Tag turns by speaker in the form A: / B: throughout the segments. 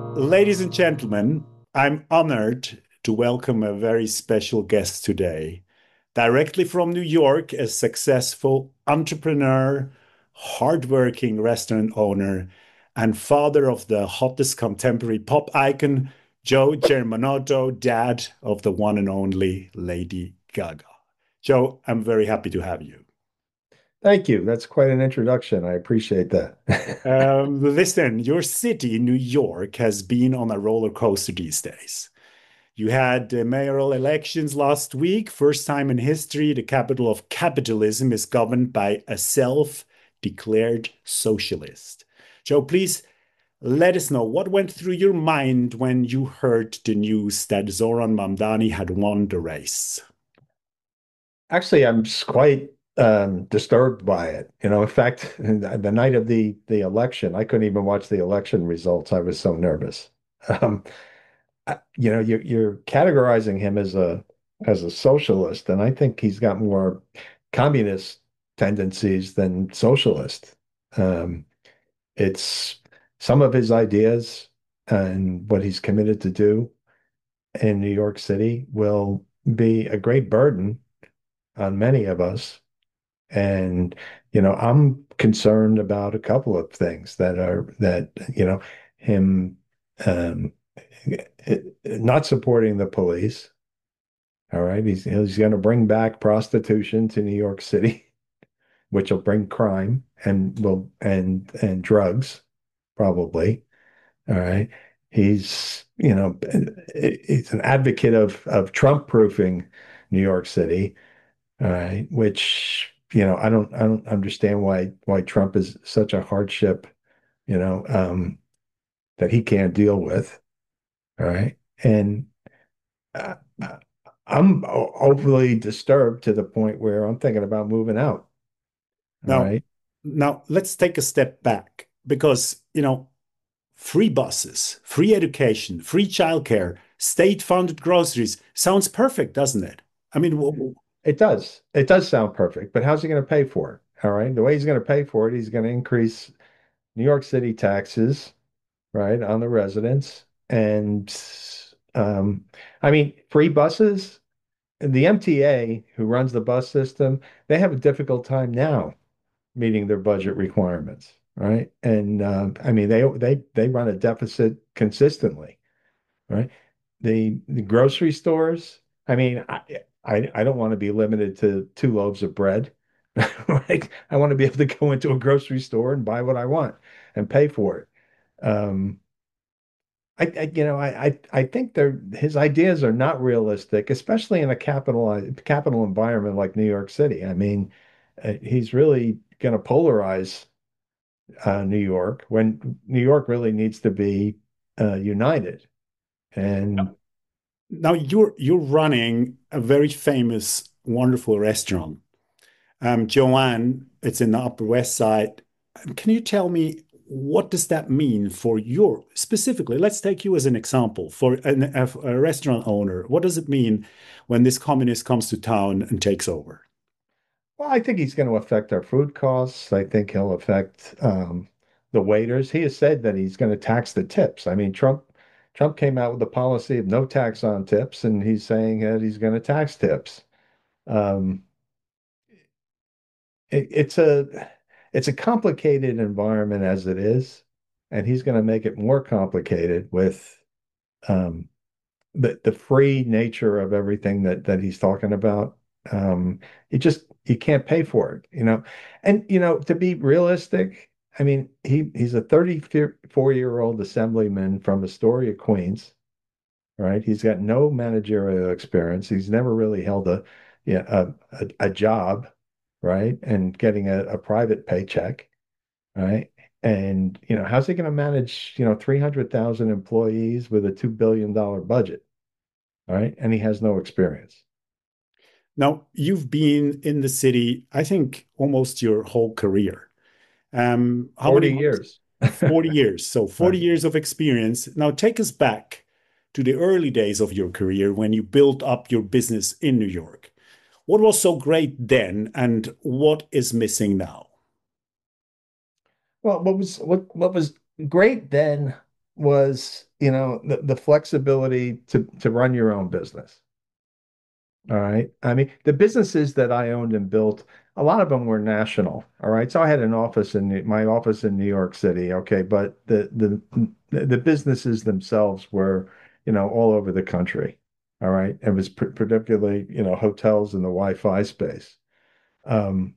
A: Ladies and gentlemen, I'm honored to welcome a very special guest today. Directly from New York, a successful entrepreneur, hardworking restaurant owner, and father of the hottest contemporary pop icon, Joe Germanotto, dad of the one and only Lady Gaga. Joe, I'm very happy to have you.
B: Thank you. That's quite an introduction. I appreciate that.
A: Listen, your city, New York, has been on a roller coaster these days. You had mayoral elections last week. First time in history, the capital of capitalism is governed by a self-declared socialist. Joe, please let us know what went through your mind when you heard the news that Zoran Mamdani had won the race.
B: Actually, I'm just quite disturbed by it. In fact, the night of the election, I couldn't even watch the election results. I was so nervous. Um, you're categorizing him as a socialist, and I think he's got more communist tendencies than socialist. Um, it's some of his ideas and what he's committed to do in New York City will be a great burden on many of us. And, I'm concerned about a couple of things that him um, not supporting the police. All right. He's going to bring back prostitution to New York City, which will bring crime and drugs, probably. All right. He's an advocate of Trump proofing New York City. All right. Which, I don't understand why Trump is such a hardship, you know, um, that he can't deal with. All right. And uh, uh, I'm overly disturbed to the point where I'm thinking about moving out. All
A: Now,
B: right.
A: now let's take a step back because, free buses, free education, free childcare, state-funded groceries sounds perfect, doesn't it? I mean,
B: It does. It does sound perfect, but how's he going to pay for it? All right. The way he's going to pay for it, he's going to increase New York City taxes, right, on the residents. And um, I mean, free buses, the MTA, who runs the bus system, they have a difficult time now meeting their budget requirements, right? And I mean, they run a deficit consistently, right? The grocery stores, I mean, I don't want to be limited to two loaves of bread. Right? I want to be able to go into a grocery store and buy what I want and pay for it. Um, I think his ideas are not realistic, especially in a capital environment like New York City. I mean, he's really going to polarize New York when New York really needs to be united. And
A: now you're running a very famous, wonderful restaurant. Joanne, it's in the Upper West Side. Can you tell me what does that mean for your specifically? Let's take you as an example for a restaurant owner. What does it mean when this communist comes to town and takes over?
B: well, I think he's going to affect our food costs. I think he'll affect the waiters. He has said that he's going to tax the tips. I mean, Trump came out with a policy of no tax on tips, and he's saying that he's going to tax tips. Um, it's a complicated environment as it is, and he's going to make it more complicated with um, the free nature of everything that he's talking about. You can't pay for it, And to be realistic, I mean, he's a 34-year-old assemblyman from Astoria, Queens, right? He's got no managerial experience. He's never really held a job, right? And getting a private paycheck, right? And how's he going to manage 300,000 employees with a $2 billion budget, right? And he has no experience.
A: Now, you've been in the city, I think, almost your whole career. How many
B: 40
A: months?
B: years.
A: 40 years. So 40
B: Right.
A: years of experience. Now take us back to the early days of your career when you built up your business in New York. What was so great then, and what is missing now?
B: Well, what was great then? was, the flexibility to run your own business. All right. I mean, the businesses that I owned and built, a lot of them were national. All right. So I had an office in my office in New York City. Okay. But the businesses themselves were, all over the country. All right. It was particularly, hotels in the Wi-Fi space. Um,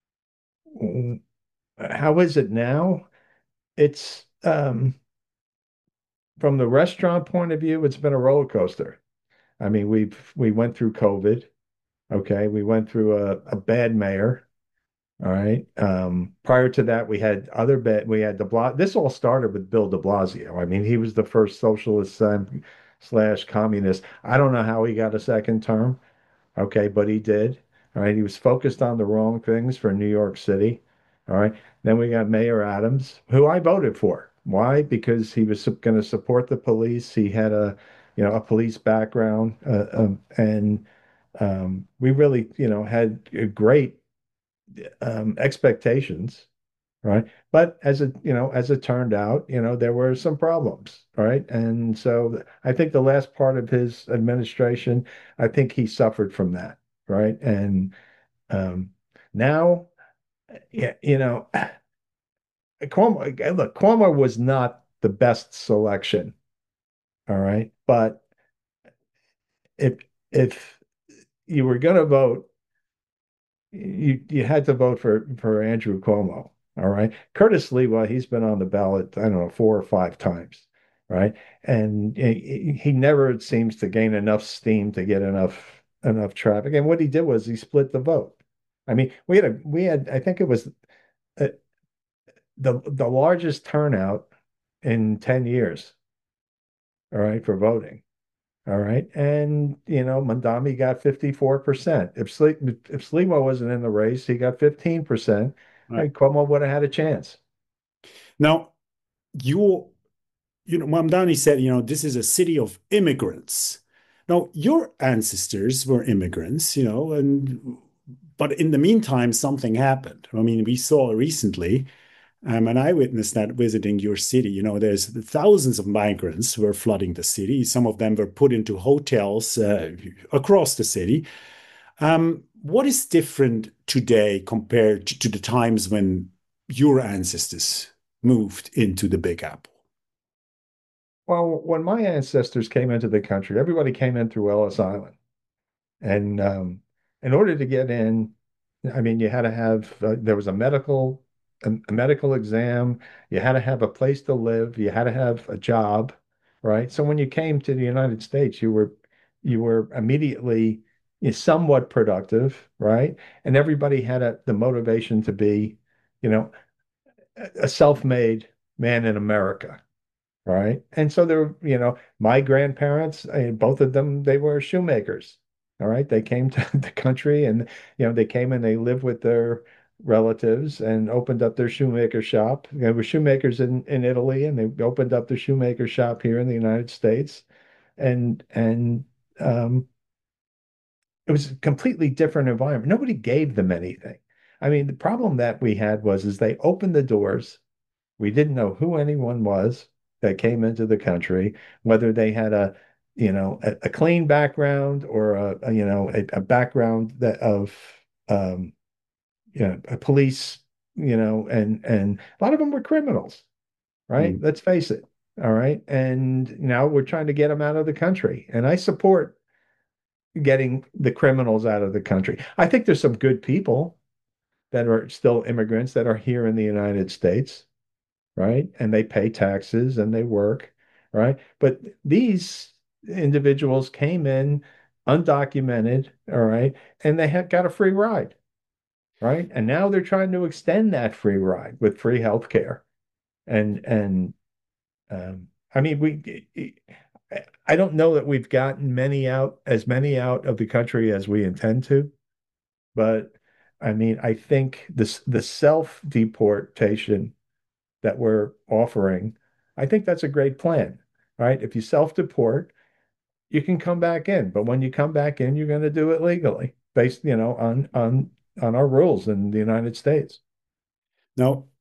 B: how is it now? It's from the restaurant point of view, it's been a roller coaster. I mean, we went through COVID. Okay, we went through a bad mayor. All right. Prior to that, we had de Blasio. This all started with Bill de Blasio. I mean, he was the first socialist slash communist. I don't know how he got a second term. Okay, but he did. All right. He was focused on the wrong things for New York City. All right. Then we got Mayor Adams, who I voted for. Why? Because he was going to support the police. He had a police background, and we really, had great expectations, right? But as it turned out, there were some problems, right? And so I think the last part of his administration, I think he suffered from that, right? And um, now, yeah, Cuomo was not the best selection, all right? But if if you were going to vote, you had to vote for Andrew Cuomo. All right. Curtis Lewa, he's been on the ballot, I don't know, 4 or 5 times, right? And he never seems to gain enough steam to get enough traffic. And what he did was he split the vote. I mean, we had I think it was uh, the largest turnout in 10 years, all right, for voting. All right. And, Mandami got 54%. If Slimo wasn't in the race, he got 15%.
A: Right.
B: And Cuomo would have had a chance.
A: Now, you Mamdani said, this is a city of immigrants. Now, your ancestors were immigrants, and but in the meantime, something happened. I mean, we saw recently, and I witnessed that visiting your city. There's thousands of migrants who were flooding the city. Some of them were put into hotels across the city. What is different today compared to the times when your ancestors moved into the Big Apple?
B: Well, when my ancestors came into the country, everybody came in through Ellis Island. And in order to get in, I mean, you had to have there was a medical exam. You had to have a place to live. You had to have a job, right? So when you came to the United States, you were immediately somewhat productive, right? And everybody had the motivation to be, you know, a self-made man in America, right? And so my grandparents, both of them, they were shoemakers. All right. They came to the country and, they came and they lived with their relatives and opened up their shoemaker shop. They were shoemakers in Italy and they opened up their shoemaker shop here in the United States. And it was a completely different environment. Nobody gave them anything. I mean, the problem that we had is they opened the doors. We didn't know who anyone was that came into the country, whether they had a clean background or a background um, a police, and a lot of them were criminals, right?
A: Mm.
B: Let's face it. All right. And now we're trying to get them out of the country. And I support getting the criminals out of the country. I think there's some good people that are still immigrants that are here in the United States, right? And they pay taxes and they work, right? But these individuals came in undocumented, all right, and they had got a free ride, right? And now they're trying to extend that free ride with free health care. And I mean, I don't know that we've gotten as many out of the country as we intend to, but I mean, I think the self-deportation that we're offering, I think that's a great plan, right? If you self-deport, you can come back in, but when you come back in, you're going to do it legally based, on our rules in the United States.
A: Now,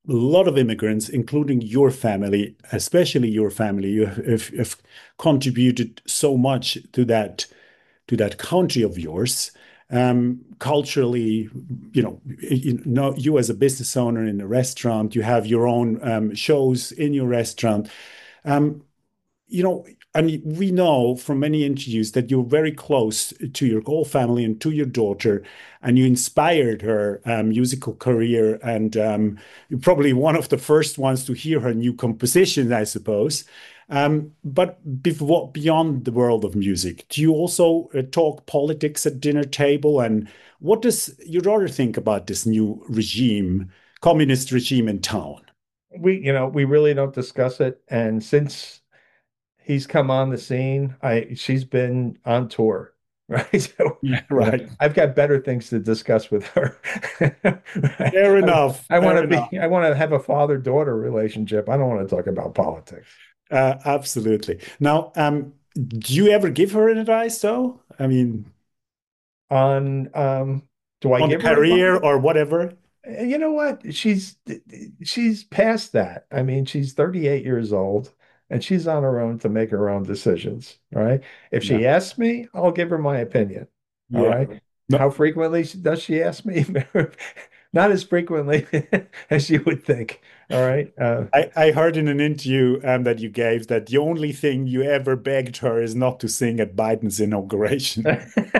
A: a lot of immigrants, including your family, especially your family, have contributed so much to that country of yours. Culturally, you as a business owner in a restaurant, you have your own shows in your restaurant. Um, you know, and we know from many interviews that you're very close to your whole family and to your daughter, and you inspired her musical career. And you're probably one of the first ones to hear her new compositions, I suppose. But beyond the world of music, do you also talk politics at dinner table? And what does your daughter think about this new regime, communist regime in town?
B: We really don't discuss it. And since he's come on the scene, she's been on tour, right? So,
A: Yeah, right.
B: I've got better things to discuss with her. Right?
A: Fair enough.
B: I want
A: Fair
B: to
A: enough.
B: I want to have a father-daughter relationship. I don't want to talk about politics.
A: Absolutely. Now, do you ever give her an advice, though? I mean,
B: On do I
A: on the
B: give her advice?
A: career or whatever?
B: You know what? She's past that. I mean, she's 38 years old and she's on her own to make her own decisions. All right. If
A: Yeah.
B: she asks me, I'll give her my opinion. All
A: Yeah.
B: right.
A: No,
B: How frequently does she ask me? Not as frequently as you would think. All right.
A: I heard in an interview that you gave that the only thing you ever begged her is not to sing at Biden's inauguration.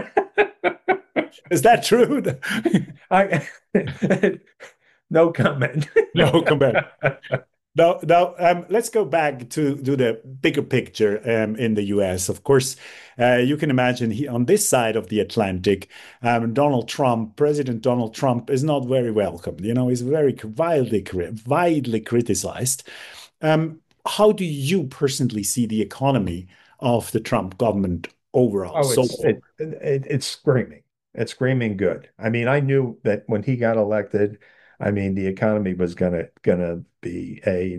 A: Is that true?
B: I no comment.
A: No, come back. Now, let's go back to the bigger picture in the US. Of course, you can imagine on this side of the Atlantic, President Donald Trump is not very welcome. He's very widely criticized. How do you personally see the economy of the Trump government overall?
B: Oh,
A: So,
B: it's screaming. It's screaming good. I mean, I knew that when he got elected, I mean, the economy was gonna be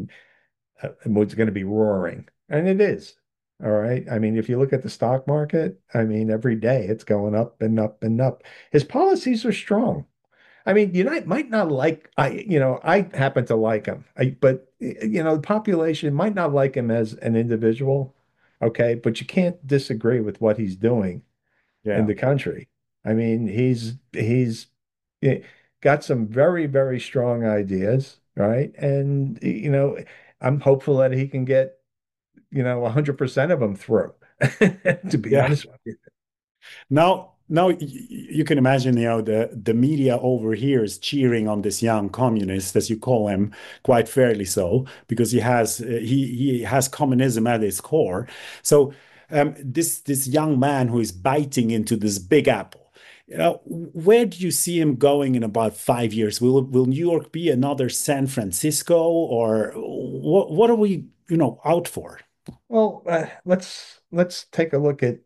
B: was gonna be roaring, and it is. All right. I mean, if you look at the stock market, I mean, every day it's going up and up and up. His policies are strong. I mean, might not like I happen to like him. But the population might not like him as an individual. Okay, but you can't disagree with what he's doing in
A: yeah,
B: the country. I mean, he's eh, got some very, very strong ideas, right? And I'm hopeful that he can get 100% of them through, to be
A: yeah.
B: honest with you.
A: Now you can imagine, the media over here is cheering on this young communist, as you call him, quite fairly so, because he has communism at his core. So this young man who is biting into this big apple, where do you see him going in about 5 years? Will New York be another San Francisco, or what are we, out for?
B: Well, let's take a look at,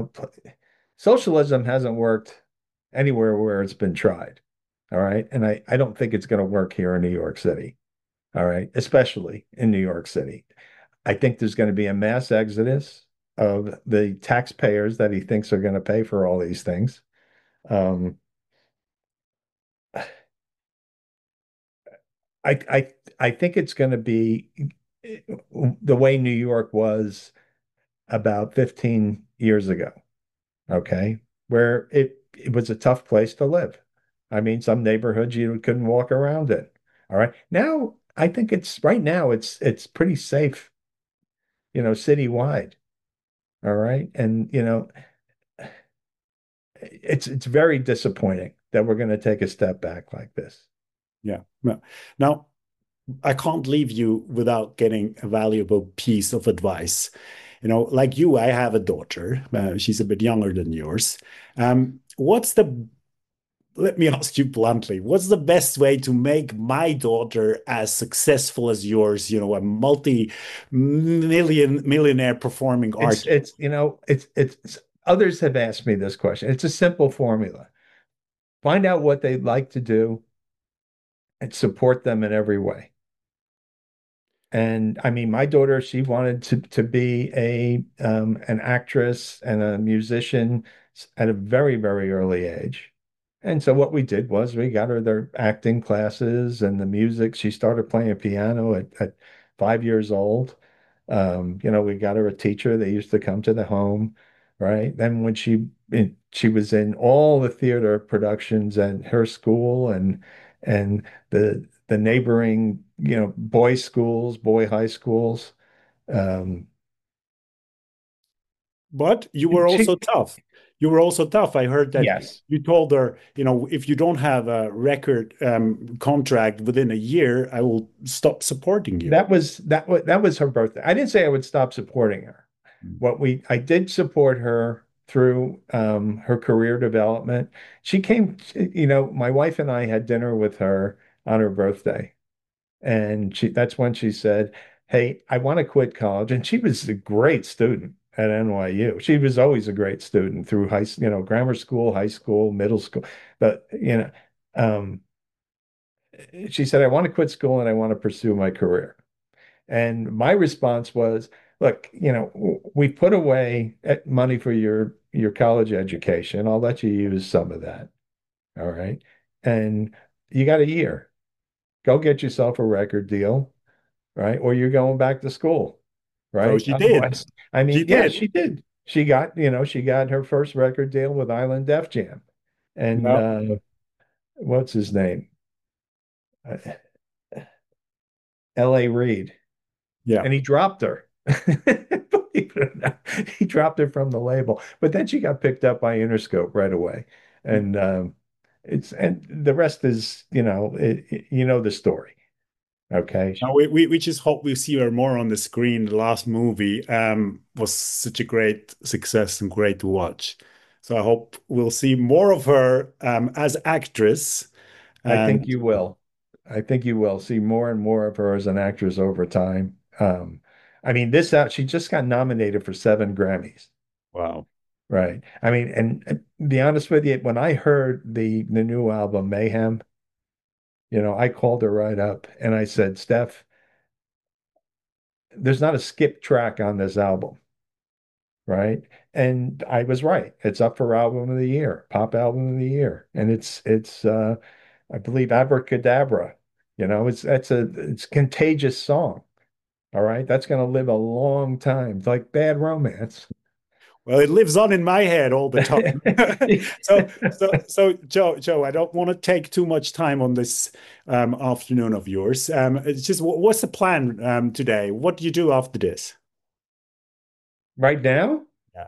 B: socialism hasn't worked anywhere where it's been tried. All right. And I don't think it's going to work here in New York City. All right. Especially in New York City. I think there's going to be a mass exodus of the taxpayers that he thinks are going to pay for all these things. Um, I think it's going to be the way New York was about 15 years ago. Okay, where it was a tough place to live. I mean, some neighborhoods you couldn't walk around in. All right. Now, I think it's right now it's pretty safe, citywide. All right. And it's very disappointing that we're going to take a step back like this.
A: Yeah. Now, I can't leave you without getting a valuable piece of advice. Like you, I have a daughter. She's a bit younger than yours. Let me ask you bluntly, what's the best way to make my daughter as successful as yours, a millionaire performing
B: It's
A: artist?
B: it's you know it's others have asked me this question. It's a simple formula. Find out what they'd like to do and support them in every way. And I mean, my daughter, she wanted to be an actress and a musician at a very, very early age. And so what we did was we got her their acting classes and the music. She started playing piano at 5 years old. We got her a teacher. They used to come to the home, right? Then when she was in all the theater productions at her school and the neighboring, boys' schools, boy high schools. Um,
A: But you were also
B: she,
A: tough. You were also tough. I heard that
B: yes.
A: you told her, if you don't have a record contract within a year, I will stop supporting you.
B: That was her birthday. I didn't say I would stop supporting her. I did support her through her career development. She came, my wife and I had dinner with her on her birthday, and that's when she said, "Hey, I want to quit college." And she was a great student at NYU. She was always a great student through grammar school, high school, middle school. But um, she said, "I want to quit school and I want to pursue my career." And my response was, look, we put away money for your college education. I'll let you use some of that. All right. And you got a year. Go get yourself a record deal, right? Or you're going back to school,
A: So
B: right?
A: she did.
B: Otherwise, I
A: She
B: mean, yeah,
A: did.
B: she did. She got her first record deal with Island Def Jam. And
A: Yeah.
B: what's his name? Uh, L.A. Reid.
A: Yeah.
B: And he dropped her. Believe it or not, he dropped her from the label. But then she got picked up by Interscope right away, and and the rest is the story. Okay,
A: Now we just hope we see her more on the screen. The last movie was such a great success and great to watch. So I hope we'll see more of her as actress.
B: I think
A: And
B: you will. I think you will see more and more of her as an actress over time. I mean, this out she just got nominated for 7 Grammys.
A: wow.
B: Right. I mean, and be honest with you, when I heard the new album Mayhem, I called her right up and I said, Steph, there's not a skip track on this album, right? And I was right. It's up for album of the year, pop album of the year. And it's I believe Abracadabra. It's a contagious song. All right. That's gonna live a long time. It's like Bad Romance.
A: Well, it lives on in my head all the time. So, Joe, I don't want to take too much time on this afternoon of yours. It's just, what's the plan today? What do you do after this?
B: Right now,
A: Yeah.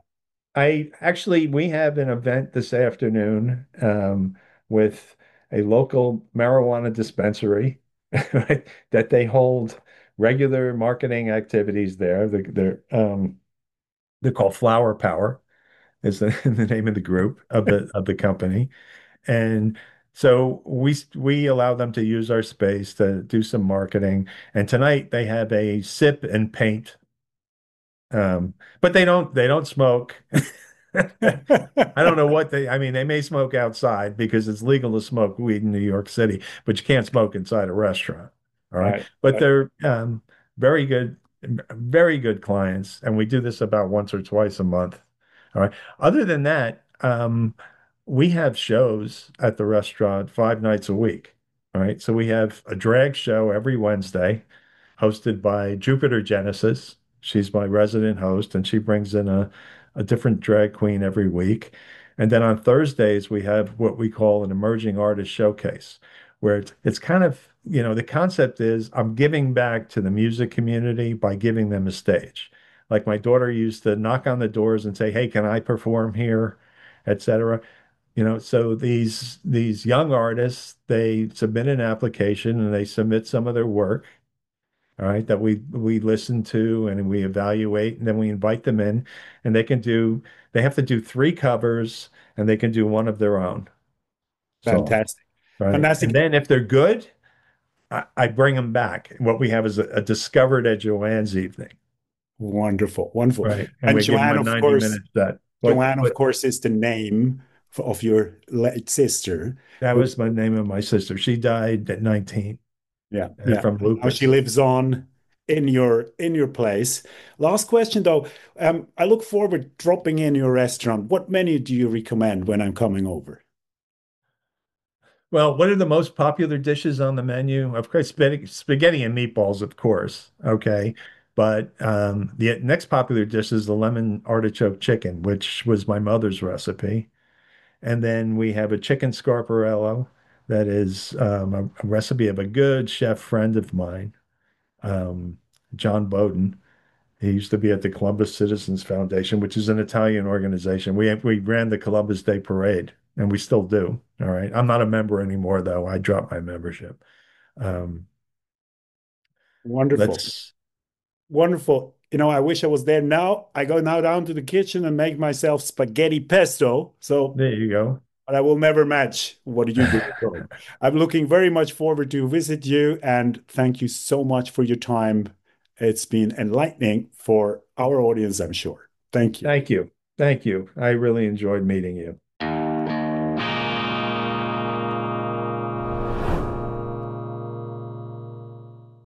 B: we have an event this afternoon with a local marijuana dispensary, right, that they hold regular marketing activities there. They're called Flower Power, is the name of the group of the company, and so we allow them to use our space to do some marketing. And tonight they have a sip and paint, but they don't smoke. I don't know I mean, they may smoke outside because it's legal to smoke weed in New York City, but you can't smoke inside a restaurant. All right.
A: Right.
B: But
A: Right.
B: they're very good, very good clients. And we do this about once or twice a month. All right. Other than that, we have shows at the restaurant 5 nights a week. All right. So we have a drag show every Wednesday hosted by Jupiter Genesis. She's my resident host, and she brings in a different drag queen every week. And then on Thursdays, we have what we call an emerging artist showcase, where it's kind of, the concept is I'm giving back to the music community by giving them a stage. Like my daughter used to knock on the doors and say, "Hey, can I perform here?" etc. So these young artists, they submit an application and they submit some of their work, all right, that we listen to and we evaluate, and then we invite them in, and they have to do 3 covers and they can do one of their own song,
A: Fantastic.
B: right? And
A: Fantastic.
B: then if they're good, I bring them back. What we have is a Discovered at Joanne's evening,
A: Wonderful. Wonderful.
B: right? And
A: And
B: we give them
A: Joanne,
B: a
A: of
B: 90
A: course,
B: minute set. But
A: Joanne, of
B: but
A: course, is the name of your late sister.
B: that
A: Who,
B: was my name of my sister. She died at 19
A: yeah, yeah.
B: from
A: Now she
B: lupus.
A: lives on in your place. Last question though. I look forward dropping in your restaurant. What menu do you recommend when I'm coming over?
B: Well, what are the most popular dishes on the menu? Of course, spaghetti and meatballs, of course. Okay. But the next popular dish is the lemon artichoke chicken, which was my mother's recipe. And then we have a chicken scarparello that is a recipe of a good chef friend of mine, um, John Bowden. He used to be at the Columbus Citizens Foundation, which is an Italian organization. We ran the Columbus Day Parade, and we still do. All right. I'm not a member anymore, though. I dropped my membership. Um,
A: Wonderful.
B: let's
A: Wonderful. I wish I was there now. I go now down to the kitchen and make myself spaghetti pesto. So,
B: There you go.
A: but I will never match what you do. So I'm looking very much forward to visit you and thank you so much for your time. It's been enlightening for our audience, I'm sure. Thank you.
B: Thank you. Thank you. I really enjoyed meeting you.